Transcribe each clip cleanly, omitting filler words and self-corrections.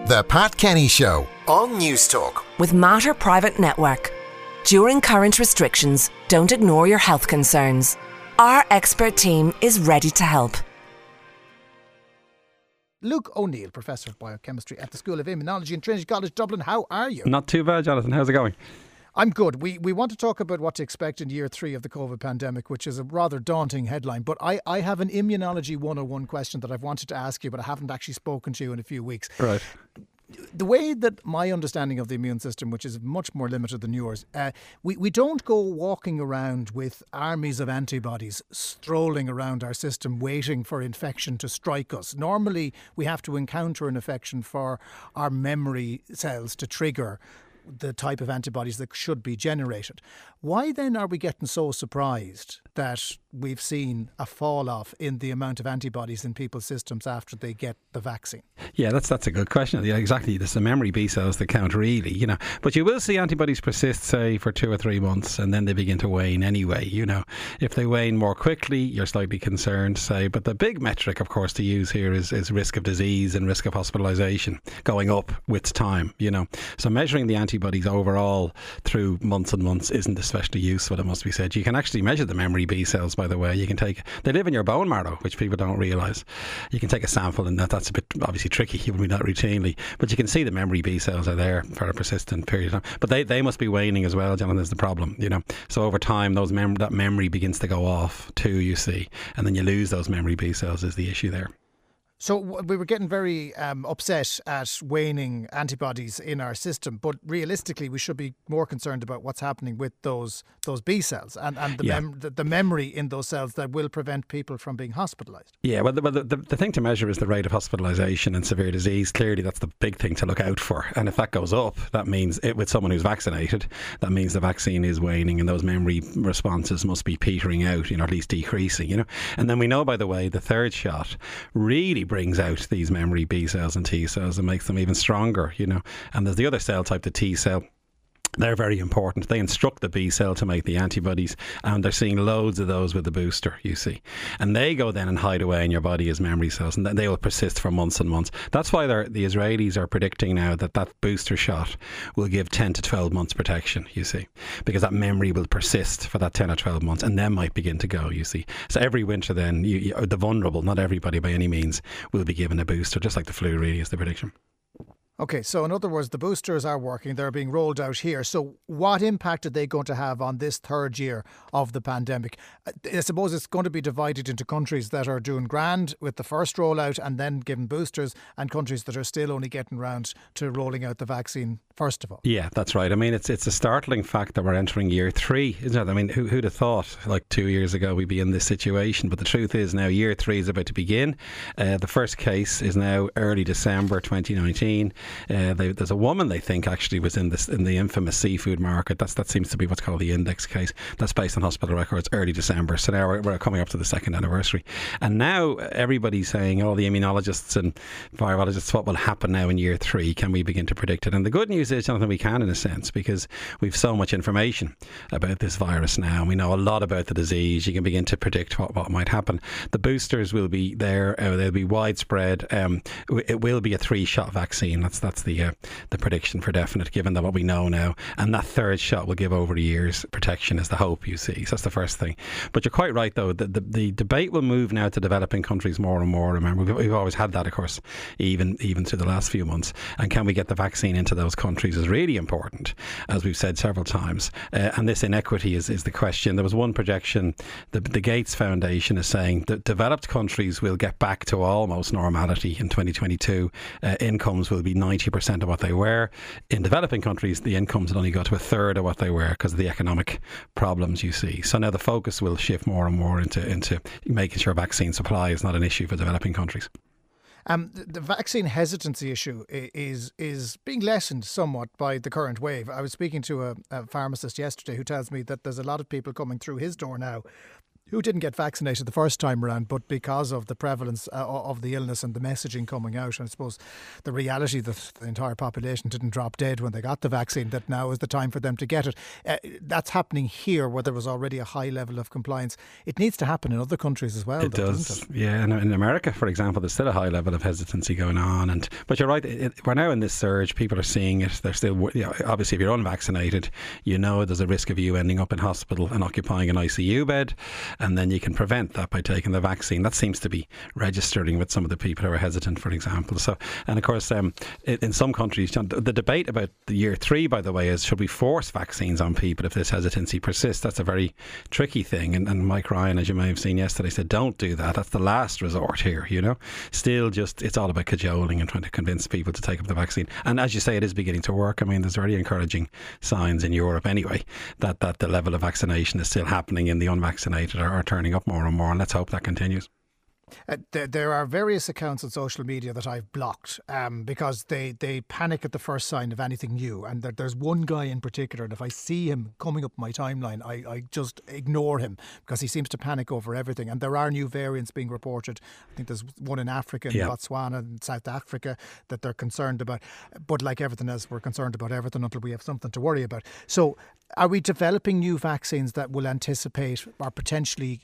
The Pat Kenny Show on News Talk. With Mater Private Network. During current restrictions, don't ignore your health concerns. Our expert team is ready to help. Luke O'Neill, Professor of Biochemistry at the School of Immunology in Trinity College Dublin. How are you? Not too bad, Jonathan. How's it going? I'm good. We want to talk about what to expect in year 3 of the COVID pandemic, which is a rather daunting headline. But I have an Immunology 101 question that I've wanted to ask you, but I haven't actually spoken to you in a few weeks. Right. The way that my understanding of the immune system, which is much more limited than yours, we don't go walking around with armies of antibodies strolling around our system waiting for infection to strike us. Normally, we have to encounter an infection for our memory cells to trigger the type of antibodies that should be generated. Why then are we getting so surprised that we've seen a fall off in the amount of antibodies in people's systems after they get the vaccine? Yeah, that's a good question. Yeah, exactly. It's the memory B cells that count, really, But you will see antibodies persist, say, for 2 or 3 months, and then they begin to wane anyway, If they wane more quickly, you're slightly concerned, say. But the big metric, of course, to use here is risk of disease and risk of hospitalisation going up with time, So measuring the antibodies overall through months and months isn't especially useful, it must be said. You can actually measure the memory B cells, by the way. They live in your bone marrow, which people don't realise. You can take a sample, and that's a bit obviously tricky. You wouldn't do that routinely, but you can see the memory B cells are there for a persistent period of time. But they must be waning as well, Jonathan, is the problem, So over time, that memory begins to go off too, you see, and then you lose those memory B cells is the issue there. So we were getting very upset at waning antibodies in our system, but realistically we should be more concerned about what's happening with those B cells and the memory in those cells that will prevent people from being hospitalised. Yeah, well, the thing to measure is the rate of hospitalisation and severe disease. Clearly, that's the big thing to look out for. And if that goes up, that means with someone who's vaccinated, that means the vaccine is waning and those memory responses must be petering out, at least decreasing, And then we know, by the way, the third shot really brings out these memory B cells and T cells and makes them even stronger, And there's the other cell type, the T cell. They're very important. They instruct the B cell to make the antibodies, and they're seeing loads of those with the booster, you see. And they go then and hide away in your body as memory cells, and then they will persist for months and months. That's why the Israelis are predicting now that booster shot will give 10 to 12 months protection, you see, because that memory will persist for that 10 or 12 months and then might begin to go, you see. So every winter then, the vulnerable, not everybody by any means, will be given a booster, just like the flu really is the prediction. Okay, so in other words, the boosters are working. They're being rolled out here. So what impact are they going to have on this third year of the pandemic? I suppose it's going to be divided into countries that are doing grand with the first rollout and then giving boosters, and countries that are still only getting round to rolling out the vaccine first of all. Yeah, that's right. I mean, it's a startling fact that we're entering year 3, isn't it? I mean, who'd have thought like 2 years ago we'd be in this situation? But the truth is now year 3 is about to begin. The first case is now early December 2019. There's a woman they think actually was in the infamous seafood market. That seems to be what's called the index case. That's based on hospital records, early December. So now we're coming up to the 2nd anniversary. And now everybody's saying, all the immunologists and virologists, what will happen now in year 3? Can we begin to predict it? And the good news is, Jonathan, we can in a sense, because we've so much information about this virus now. We know a lot about the disease. You can begin to predict what might happen. The boosters will be there. They'll be widespread. It will be a 3-shot vaccine. That's the prediction for definite, given that what we know now. And that third shot will give over a year's protection is the hope, you see. So that's the first thing. But you're quite right, though. The debate will move now to developing countries more and more. Remember, we've always had that, of course, even through the last few months. And can we get the vaccine into those countries is really important, as we've said several times. And this inequity is the question. There was one projection, the Gates Foundation is saying that developed countries will get back to almost normality in 2022. Incomes will be 90% of what they were. In developing countries, the incomes will only go to a third of what they were because of the economic problems, you see. So now the focus will shift more and more into making sure vaccine supply is not an issue for developing countries. The vaccine hesitancy issue is being lessened somewhat by the current wave. I was speaking to a pharmacist yesterday who tells me that there's a lot of people coming through his door now who didn't get vaccinated the first time around, but because of the prevalence of the illness and the messaging coming out, and I suppose the reality that the entire population didn't drop dead when they got the vaccine, that now is the time for them to get it. That's happening here where there was already a high level of compliance. It needs to happen in other countries as well. It does. Yeah, and in America, for example, there's still a high level of hesitancy going on. But you're right, we're now in this surge. People are seeing it. They're still, obviously, if you're unvaccinated, there's a risk of you ending up in hospital and occupying an ICU bed. And then you can prevent that by taking the vaccine. That seems to be registering with some of the people who are hesitant, for example. So, and of course, in some countries, the debate about the year 3, by the way, is should we force vaccines on people if this hesitancy persists? That's a very tricky thing. And Mike Ryan, as you may have seen yesterday, said, don't do that. That's the last resort here, Still just, it's all about cajoling and trying to convince people to take up the vaccine. And as you say, it is beginning to work. I mean, there's very encouraging signs in Europe anyway, that the level of vaccination is still happening in the unvaccinated are turning up more and more, and let's hope that continues. There are various accounts on social media that I've blocked because they panic at the first sign of anything new. And there's one guy in particular, and if I see him coming up my timeline, I just ignore him because he seems to panic over everything. And there are new variants being reported. I think there's one in Africa, in Botswana and South Africa, that they're concerned about. But like everything else, we're concerned about everything until we have something to worry about. So are we developing new vaccines that will anticipate or potentially,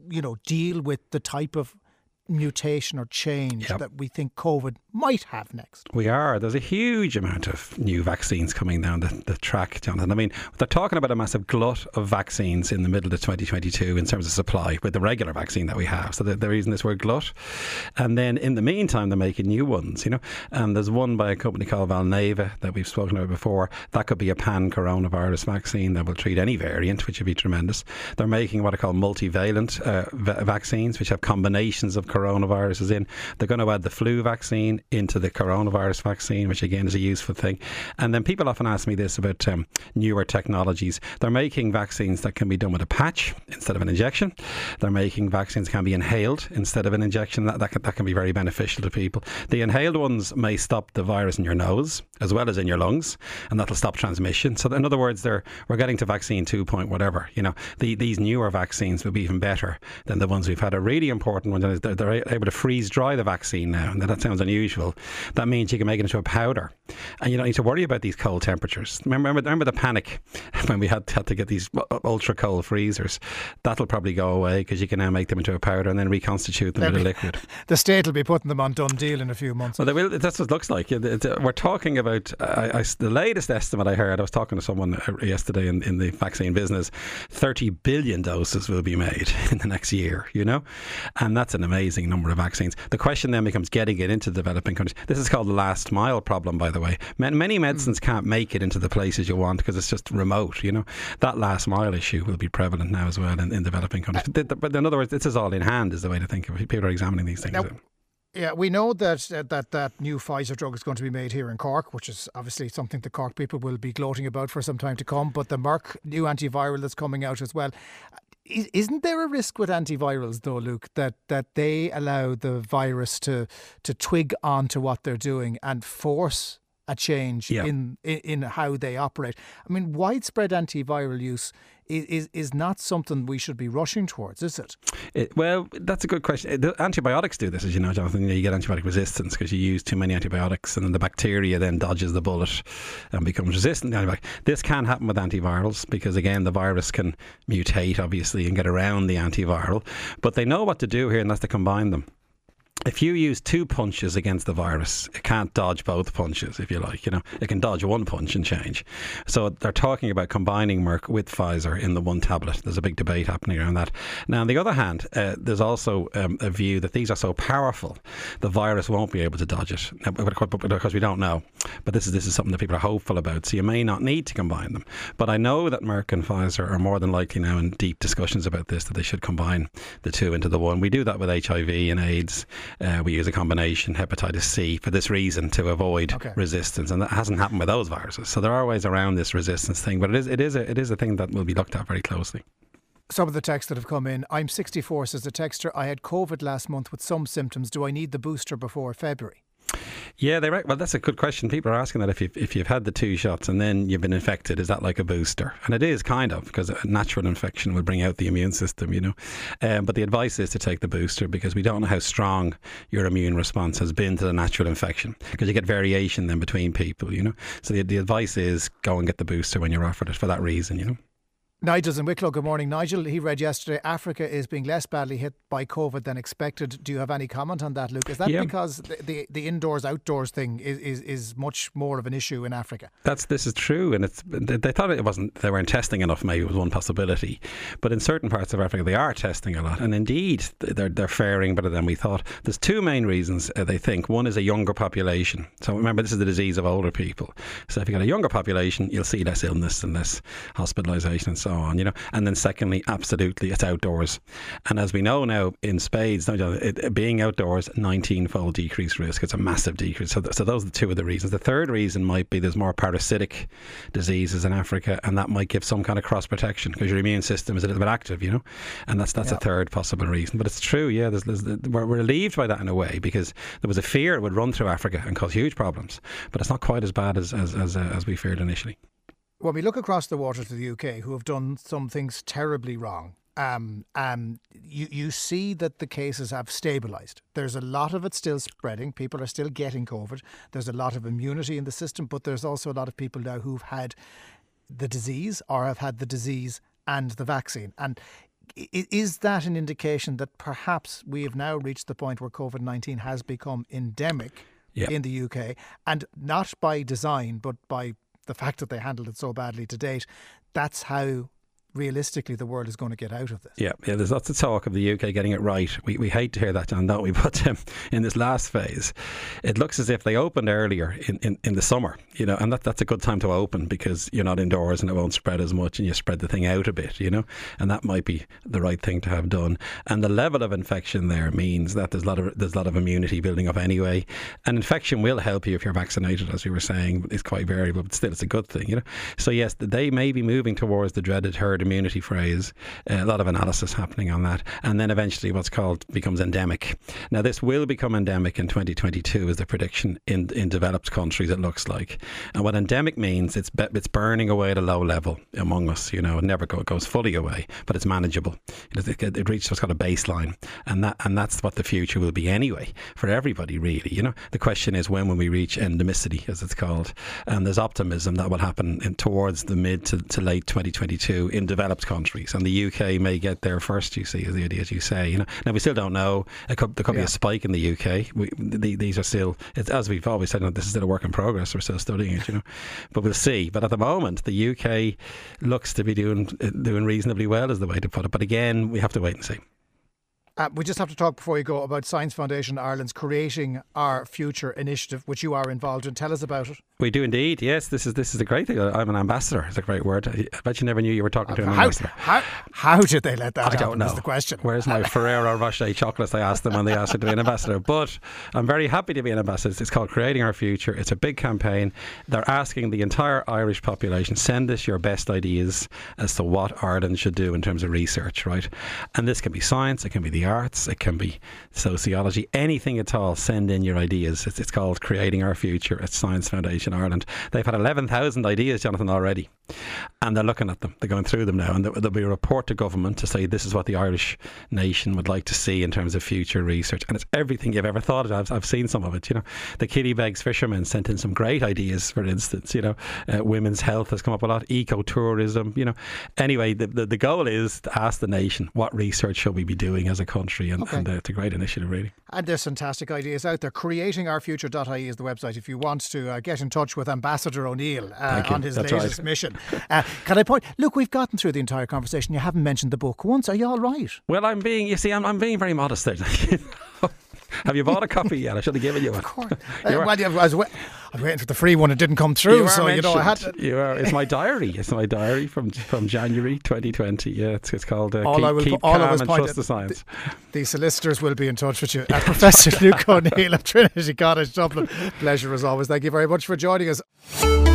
deal with the type of mutation or change that we think COVID might have next? We are. There's a huge amount of new vaccines coming down the track, Jonathan. I mean, they're talking about a massive glut of vaccines in the middle of 2022 in terms of supply with the regular vaccine that we have. So they're using this word glut. And then in the meantime, they're making new ones, And there's one by a company called Valneva that we've spoken about before. That could be a pan-coronavirus vaccine that will treat any variant, which would be tremendous. They're making what are called multivalent vaccines, which have combinations of coronaviruses in. They're going to add the flu vaccine into the coronavirus vaccine, which again is a useful thing. And then people often ask me this about newer technologies. They're making vaccines that can be done with a patch instead of an injection. They're making vaccines that can be inhaled instead of an injection. That can be very beneficial to people. The inhaled ones may stop the virus in your nose as well as in your lungs, and that'll stop transmission. So in other words, we're getting to vaccine 2 point whatever. These newer vaccines will be even better than the ones we've had. A really important one is they're able to freeze dry the vaccine now, and that sounds unusual. That means you can make it into a powder, and you don't need to worry about these cold temperatures. Remember the panic when we had to get these ultra cold freezers. That'll probably go away because you can now make them into a powder and then reconstitute them with a liquid. The state will be putting them on done deal in a few months. Well, they will. That's what it looks like. We're talking about the latest estimate I heard. I was talking to someone yesterday in the vaccine business. 30 billion doses will be made in the next year. And that's an amazing number of vaccines. The question then becomes getting it into developing countries. This is called the last mile problem, by the way. Many medicines can't make it into the places you want because it's just remote. That last mile issue will be prevalent now as well in developing countries. But in other words, this is all in hand, is the way to think of it. People are examining these things. Now, yeah, we know that new Pfizer drug is going to be made here in Cork, which is obviously something the Cork people will be gloating about for some time to come. But the Merck new antiviral that's coming out as well. Isn't there a risk with antivirals, though, Luke, that they allow the virus to twig onto what they're doing and force a change in how they operate? I mean, widespread antiviral use is not something we should be rushing towards, is it? Well, that's a good question. The antibiotics do this, as you know, Jonathan. You get antibiotic resistance because you use too many antibiotics, and then the bacteria then dodges the bullet and becomes resistant to antibiotics. This can happen with antivirals because, again, the virus can mutate, obviously, and get around the antiviral. But they know what to do here, and that's to combine them. If you use 2 punches against the virus, it can't dodge both punches, if you like. It can dodge 1 punch and change. So they're talking about combining Merck with Pfizer in the one tablet. There's a big debate happening around that. Now, on the other hand, there's also a view that these are so powerful, the virus won't be able to dodge it. Now, because we don't know. But this is something that people are hopeful about. So you may not need to combine them. But I know that Merck and Pfizer are more than likely now in deep discussions about this, that they should combine the two into the one. We do that with HIV and AIDS. We use a combination, hepatitis C, for this reason, to avoid resistance, and that hasn't happened with those viruses. So there are ways around this resistance thing, but it is a thing that will be looked at very closely. Some of the texts that have come in. I'm 64, says the texter. I had COVID last month with some symptoms. Do I need the booster before February? Yeah, well, that's a good question. People are asking that if you've had the 2 shots and then you've been infected, is that like a booster? And it is kind of, because a natural infection will bring out the immune system, But the advice is to take the booster, because we don't know how strong your immune response has been to the natural infection, because you get variation then between people, So the advice is go and get the booster when you're offered it for that reason, Nigel's in Wicklow. Good morning, Nigel. He read yesterday Africa is being less badly hit by COVID than expected. Do you have any comment on that, Luke? Is that because the indoors-outdoors thing is much more of an issue in Africa? This is true, and they thought they weren't testing enough. Maybe was one possibility, but in certain parts of Africa they are testing a lot, and indeed they're faring better than we thought. There's 2 main reasons they think. One is a younger population. So remember, this is the disease of older people. So if you've got a younger population, you'll see less illness and less hospitalisation and so on, And then secondly, absolutely, it's outdoors. And as we know now in spades, being outdoors, 19-fold decreased risk. It's a massive decrease. So those are 2 of the reasons. The third reason might be there's more parasitic diseases in Africa, and that might give some kind of cross protection because your immune system is a little bit active, And that's a third possible reason. But it's true, we're relieved by that in a way, because there was a fear it would run through Africa and cause huge problems. But it's not quite as bad as we feared initially. When we look across the water to the UK, who have done some things terribly wrong, you see that the cases have stabilised. There's a lot of it still spreading. People are still getting COVID. There's a lot of immunity in the system, but there's also a lot of people now who've had the disease or have had the disease and the vaccine. And is that an indication that perhaps we have now reached the point where COVID-19 has become endemic in the UK, and not by design, but by the fact that they handled it so badly to date? That's how realistically the world is going to get out of this. Yeah, there's lots of talk of the UK getting it right. We hate to hear that, John, don't we? But in this last phase, it looks as if they opened earlier in the summer, and that's a good time to open, because you're not indoors and it won't spread as much, and you spread the thing out a bit, and that might be the right thing to have done. And the level of infection there means that there's a lot of immunity building up anyway. And infection will help you if you're vaccinated, as we were saying. It's quite variable, but still it's a good thing, So yes, they may be moving towards the dreaded herd immunity phrase. A lot of analysis happening on that, and then eventually what's called becomes endemic. Now this will become endemic in 2022 is the prediction in developed countries, it looks like. And what endemic means, it's burning away at a low level among us. It never goes fully away, but it's manageable. It reaches what's called a baseline, and that's what the future will be anyway for everybody, really. The question is, when will we reach endemicity, as it's called? And there's optimism that will happen towards the mid to late 2022 in developed countries, and the UK may get there first, you see, as the idea, as you say. Now we still don't know. There could be a spike in the UK. These are still, as we've always said, this is still a work in progress. We're still studying it, but we'll see. But at the moment, the UK looks to be doing reasonably well, is the way to put it. But again, we have to wait and see. We just have to talk before you go about Science Foundation Ireland's Creating Our Future initiative, which you are involved in. Tell us about it. We do indeed. Yes, this is a great thing. I'm an ambassador. It's a great word. I bet you never knew you were talking to an ambassador. How did they let that happen? I don't know. Is the question. Where's my Ferrero Rocher chocolates? I asked them when they asked me to be an ambassador. But I'm very happy to be an ambassador. It's called Creating Our Future. It's a big campaign. They're asking the entire Irish population, send us your best ideas as to what Ireland should do in terms of research, right? And this can be science, it can be the arts, it can be sociology, anything at all. Send in your ideas. It's called Creating Our Future at Science Foundation Ireland. They've had 11,000 ideas, Jonathan, already, and they're looking at them. They're going through them now, and there'll be a report to government to say this is what the Irish nation would like to see in terms of future research. And it's everything you've ever thought of. I've seen some of it. The Kittybegs fishermen sent in some great ideas. For instance, women's health has come up a lot. Ecotourism. Anyway, the goal is to ask the nation, what research should we be doing as a country, and it's a great initiative, really. And there's fantastic ideas out there. Creatingourfuture.ie is the website if you want to get in touch with Ambassador O'Neill on his latest mission. Can I point? Look, we've gotten through the entire conversation. You haven't mentioned the book once. Are you all right? Well, I'm being very modest there. Have you bought a copy yet? I should have given you one. Of course. I was waiting for the free one. It didn't come through, so I had to. You are. It's my diary. It's my diary from January 2020. Yeah, it's called Keep Calm and Trust the Science. The solicitors will be in touch with you. Professor Luke O'Neill of Trinity College Dublin. Pleasure as always. Thank you very much for joining us.